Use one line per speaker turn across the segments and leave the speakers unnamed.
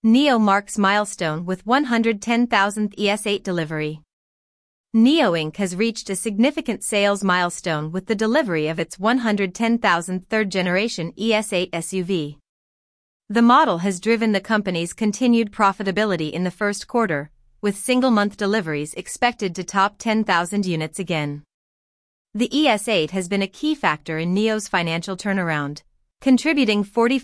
NIO marks milestone with 110,000th ES8 delivery. NIO Inc. has reached a significant sales milestone with the delivery of its 110,000th third-generation ES8 SUV. The model has driven the company's continued profitability in the first quarter, with single-month deliveries expected to top 10,000 units again. The ES8 has been a key factor in NIO's financial turnaround, contributing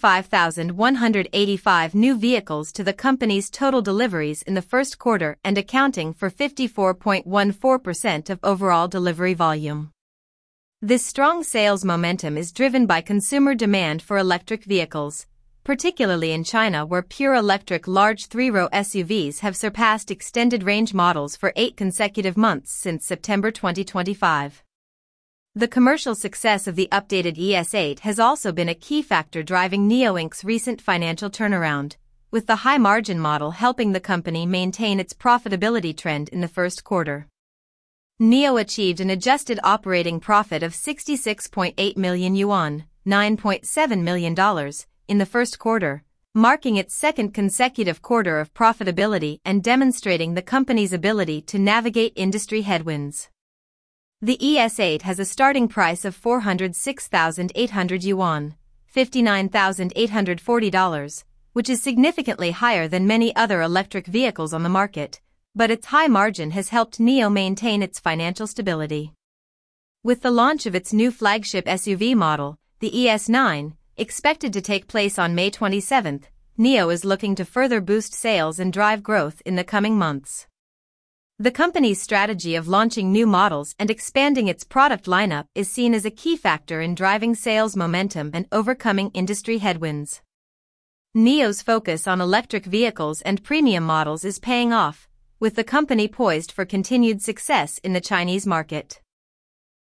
45,185 new vehicles to the company's total deliveries in the first quarter and accounting for 54.14% of overall delivery volume. This strong sales momentum is driven by consumer demand for electric vehicles, particularly in China where pure electric large three-row SUVs have surpassed extended range models for 8 consecutive months since September 2025. The commercial success of the updated ES8 has also been a key factor driving NIO Inc.'s recent financial turnaround, with the high-margin model helping the company maintain its profitability trend in the first quarter. NIO achieved an adjusted operating profit of 66.8 million yuan, $9.7 million, in the first quarter, marking its second consecutive quarter of profitability and demonstrating the company's ability to navigate industry headwinds. The ES8 has a starting price of 406,800 yuan, $59,840, which is significantly higher than many other electric vehicles on the market, but its high margin has helped NIO maintain its financial stability. With the launch of its new flagship SUV model, the ES9, expected to take place on May 27, NIO is looking to further boost sales and drive growth in the coming months. The company's strategy of launching new models and expanding its product lineup is seen as a key factor in driving sales momentum and overcoming industry headwinds. NIO's focus on electric vehicles and premium models is paying off, with the company poised for continued success in the Chinese market.